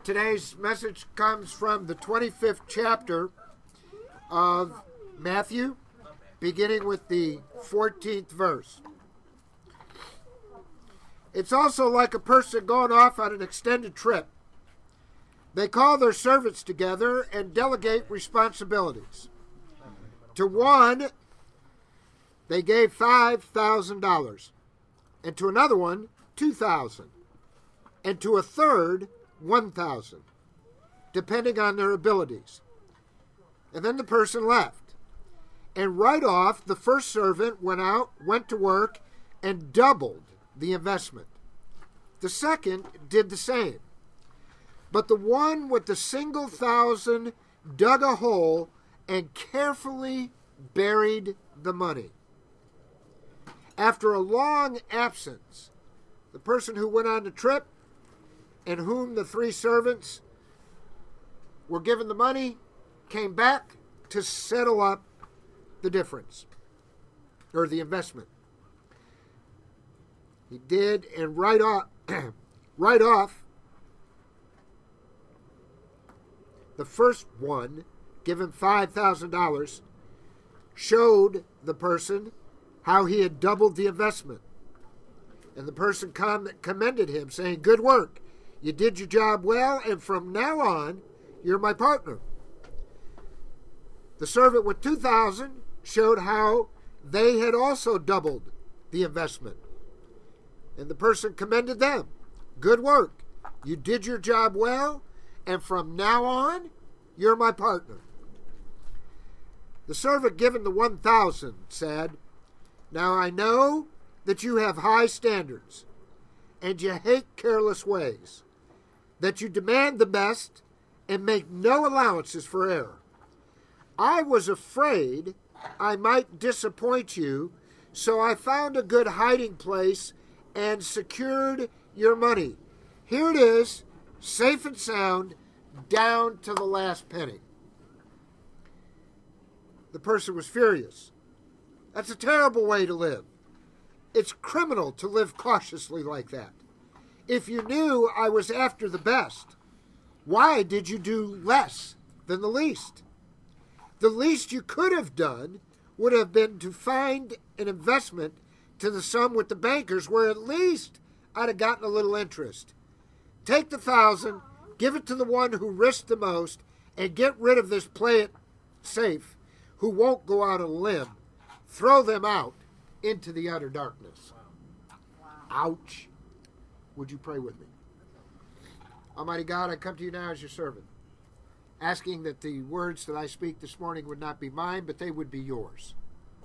Today's message comes from the 25th chapter of Matthew, beginning with the 14th verse. It's also like a person going off on an extended trip. They call their servants together and delegate responsibilities. To one, they gave $5,000, and to another one, $2,000, and to a third, $1,000, depending on their abilities. And then the person left. And right off, the first servant went to work, and doubled the investment. The second did the same. But the one with the single thousand dug a hole and carefully buried the money. After a long absence, the person who went on the trip and whom the three servants were given the money came back to settle up the difference, or the investment. He did, and right off, the first one, given $5,000, showed the person how he had doubled the investment. And the person commended him, saying, "Good work. You did your job well, and from now on, you're my partner." The servant with $2,000 showed how they had also doubled the investment. And the person commended them. "Good work. You did your job well, and from now on, you're my partner." The servant given the $1,000 said, "Now I know that you have high standards, and you hate careless ways, that you demand the best and make no allowances for error. I was afraid I might disappoint you, so I found a good hiding place and secured your money. Here it is, safe and sound, down to the last penny." The person was furious. That's a terrible way to live. It's criminal to live cautiously like that. If you knew I was after the best, why did you do less than the least? The least you could have done would have been to find an investment to the sum with the bankers, where at least I'd have gotten a little interest. Take the $1,000, give it to the one who risked the most, and get rid of this play it safe who won't go out on a limb. Throw them out into the utter darkness. Wow. Ouch. Would you pray with me? Almighty God, I come to you now as your servant, asking that the words that I speak this morning would not be mine, but they would be yours.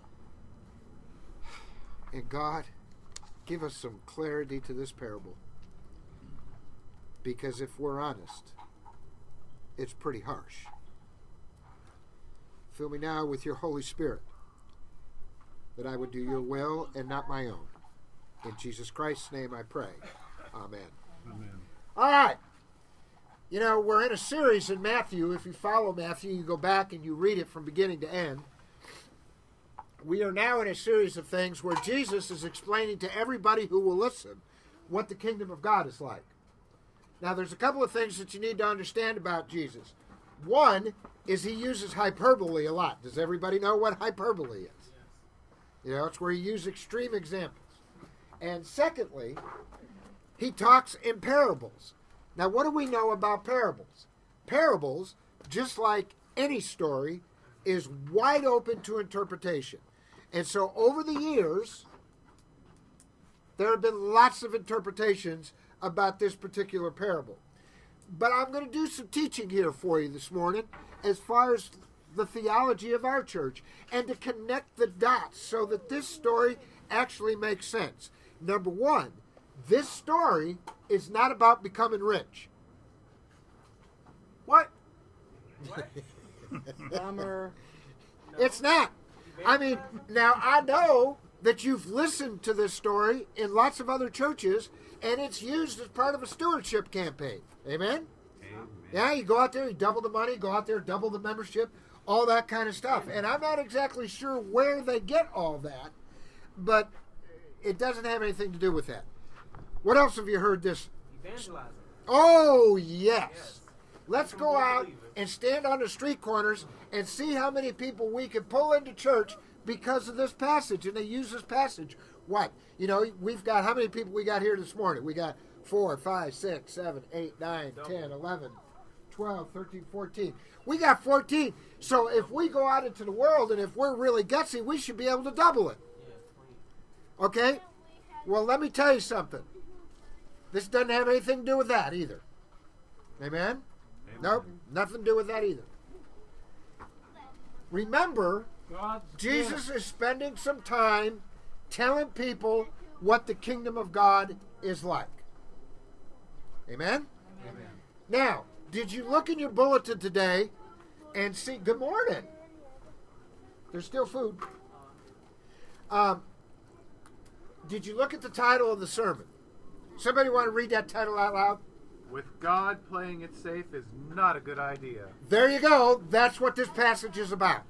And God, give us some clarity to this parable, because if we're honest, it's pretty harsh. Fill me now with your Holy Spirit, that I would do your will and not my own. In Jesus Christ's name I pray. Amen. Amen. All right. You know, we're in a series in Matthew. If you follow Matthew, you go back and you read it from beginning to end. We are now in a series of things where Jesus is explaining to everybody who will listen what the kingdom of God is like. Now, there's a couple of things that you need to understand about Jesus. One is he uses hyperbole a lot. Does everybody know what hyperbole is? You know, it's where you use extreme examples. And secondly, he talks in parables. Now, what do we know about parables? Parables, just like any story, is wide open to interpretation. And so over the years, there have been lots of interpretations about this particular parable. But I'm going to do some teaching here for you this morning as far as the theology of our church and to connect the dots so that this story actually makes sense. Number one, this story is not about becoming rich. What? Bummer. It's not. I mean, now I know that you've listened to this story in lots of other churches, and it's used as part of a stewardship campaign. Amen? Amen. Yeah, you go out there, you double the money, go out there, double the membership, all that kind of stuff. And I'm not exactly sure where they get all that, but it doesn't have anything to do with that. What else have you heard this? Evangelizing. Oh, yes. Let's go out and stand on the street corners and see how many people we can pull into church because of this passage. And they use this passage. What? You know, we've got, how many people we got here this morning? We got 4, 5, 6, 7, 8, 9, 10, 11, 12, 13, 14. We got 14. So if we go out into the world and if we're really gutsy, we should be able to double it. Okay? Well, let me tell you something. This doesn't have anything to do with that either. Amen? Nope, nothing to do with that either. Remember, Jesus is spending some time telling people what the kingdom of God is like. Amen? Amen. Now, did you look in your bulletin today and see, good morning. There's still food. Did you look at the title of the sermon? Somebody want to read that title out loud? With God playing it safe is not a good idea. There you go. That's what this passage is about.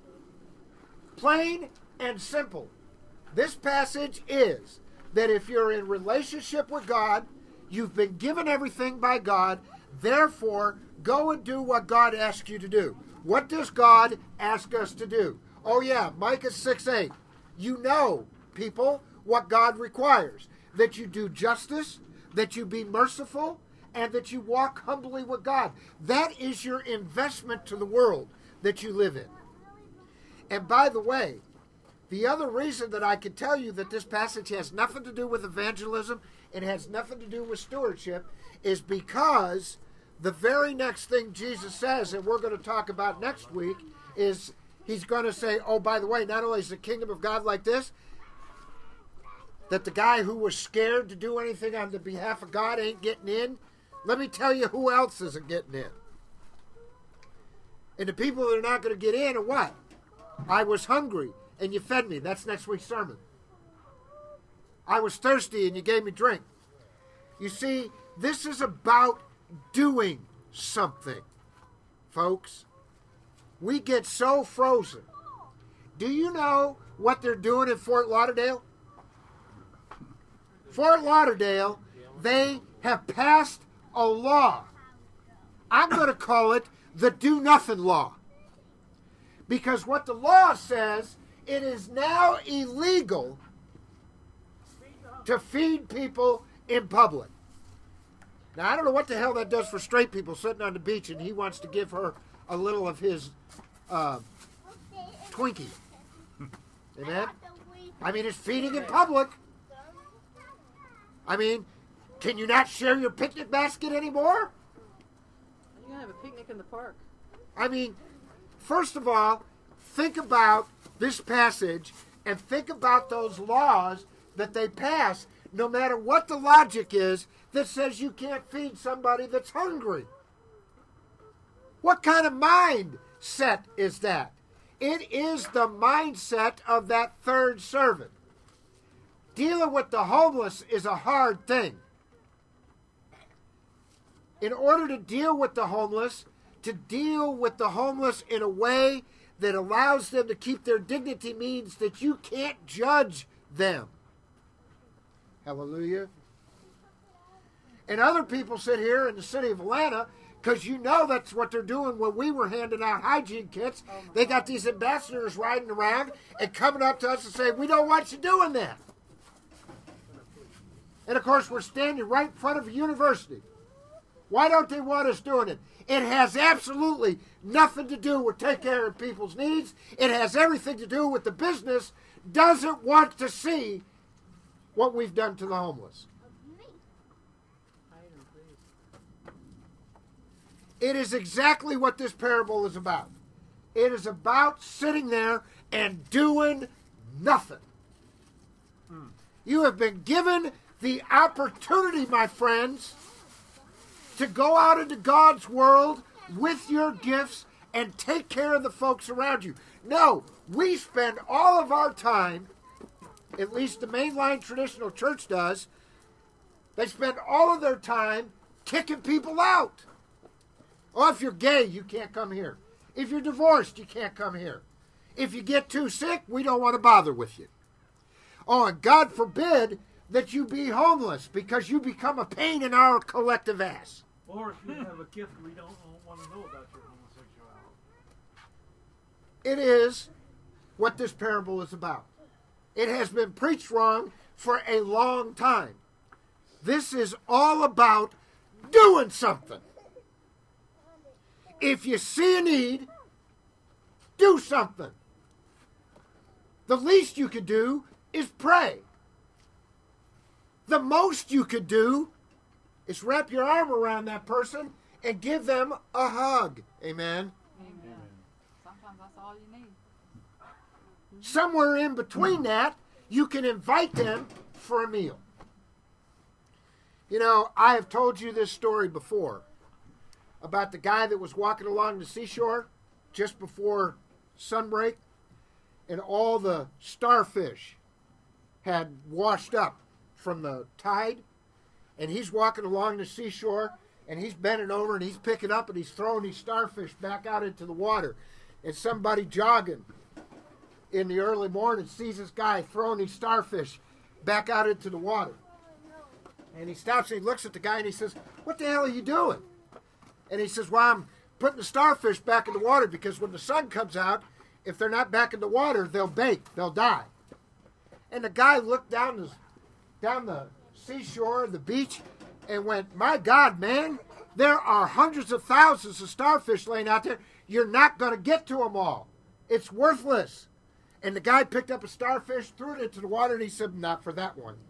Plain and simple. This passage is that if you're in relationship with God, you've been given everything by God, therefore, go and do what God asks you to do. What does God ask us to do? Oh yeah, Micah 6:8. You know, people, what God requires. That you do justice, that you be merciful, and that you walk humbly with God. That is your investment to the world that you live in. And by the way, the other reason that I can tell you that this passage has nothing to do with evangelism, it has nothing to do with stewardship, is because the very next thing Jesus says, and we're going to talk about next week, is he's going to say, oh, by the way, not only is the kingdom of God like this, that the guy who was scared to do anything on the behalf of God ain't getting in. Let me tell you who else isn't getting in. And the people that are not going to get in are what? I was hungry and you fed me. That's next week's sermon. I was thirsty and you gave me drink. You see, this is about doing something, folks. We get so frozen. Do you know what they're doing in Fort Lauderdale? Fort Lauderdale, they have passed a law. I'm going to call it the do nothing law. Because what the law says, it is now illegal to feed people in public. Now, I don't know what the hell that does for straight people sitting on the beach and he wants to give her a little of his Twinkie. Amen? I mean, it's feeding in public. I mean, can you not share your picnic basket anymore? You're going to have a picnic in the park. I mean, first of all, think about this passage and think about those laws that they pass, no matter what the logic is, that says you can't feed somebody that's hungry. What kind of mindset is that? It is the mindset of that third servant. Dealing with the homeless is a hard thing. In order to deal with the homeless in a way that allows them to keep their dignity means that you can't judge them. Hallelujah. And other people sit here in the city of Atlanta because you know that's what they're doing when we were handing out hygiene kits. They got these ambassadors riding around and coming up to us and saying, we don't want you doing that. And of course, we're standing right in front of a university. Why don't they want us doing it? It has absolutely nothing to do with taking care of people's needs. It has everything to do with the business doesn't want to see what we've done to the homeless. It is exactly what this parable is about. It is about sitting there and doing nothing. You have been given the opportunity, my friends, to go out into God's world with your gifts and take care of the folks around you. No, we spend all of our time, at least the mainline traditional church does, they spend all of their time kicking people out. Oh, if you're gay, you can't come here. If you're divorced, you can't come here. If you get too sick, we don't want to bother with you. Oh, and God forbid that you be homeless because you become a pain in our collective ass. Or if you have a gift we don't want to know about your homosexuality. It is what this parable is about. It has been preached wrong for a long time. This is all about doing something. If you see a need, do something. The least you could do is pray. The most you could do is wrap your arm around that person and give them a hug. Amen. Amen. Sometimes that's all you need. Somewhere in between that, you can invite them for a meal. You know, I have told you this story before about the guy that was walking along the seashore just before sunbreak, and all the starfish had washed up from the tide, and he's walking along the seashore, and he's bending over, and he's picking up, and he's throwing these starfish back out into the water. And somebody jogging in the early morning sees this guy throwing these starfish back out into the water. And he stops and he looks at the guy and he says, "What the hell are you doing?" And he says, "Well, I'm putting the starfish back in the water because when the sun comes out, if they're not back in the water, they'll bake, they'll die." And the guy looked down the seashore, the beach, and went, "My God, man, there are hundreds of thousands of starfish laying out there. You're not going to get to them all. It's worthless." And the guy picked up a starfish, threw it into the water, and he said, "Not for that one."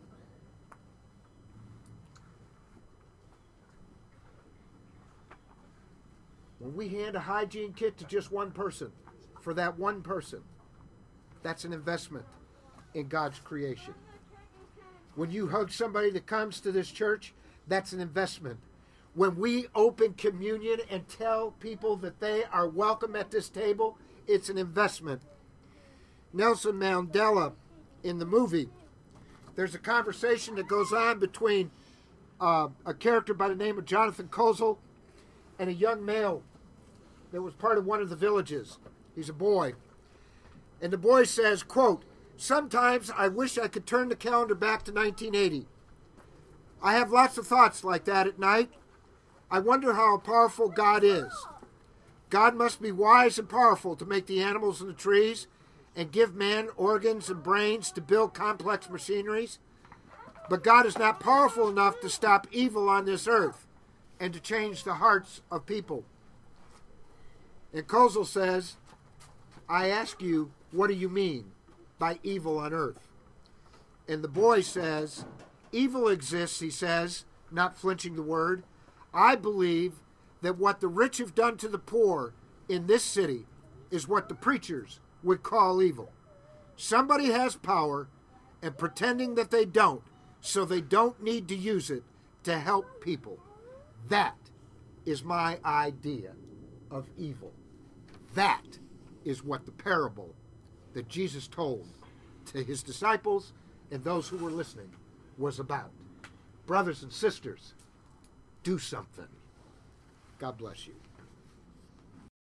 When we hand a hygiene kit to just one person, for that one person, that's an investment in God's creation. When you hug somebody that comes to this church, that's an investment. When we open communion and tell people that they are welcome at this table, it's an investment. Nelson Mandela, in the movie, there's a conversation that goes on between a character by the name of Jonathan Kozol and a young male that was part of one of the villages. He's a boy. And the boy says, quote, "Sometimes I wish I could turn the calendar back to 1980. I have lots of thoughts like that at night. I wonder how powerful God is. God must be wise and powerful to make the animals and the trees and give man organs and brains to build complex machineries. But God is not powerful enough to stop evil on this earth and to change the hearts of people." And Kozol says, "I ask you, what do you mean by evil on earth?" And the boy says, "Evil exists," he says, not flinching the word. "I believe that what the rich have done to the poor in this city is what the preachers would call evil. Somebody has power and pretending that they don't, so they don't need to use it to help people. That is my idea of evil. That is what the parable that Jesus told to his disciples and those who were listening was about. Brothers and sisters, do something." God bless you.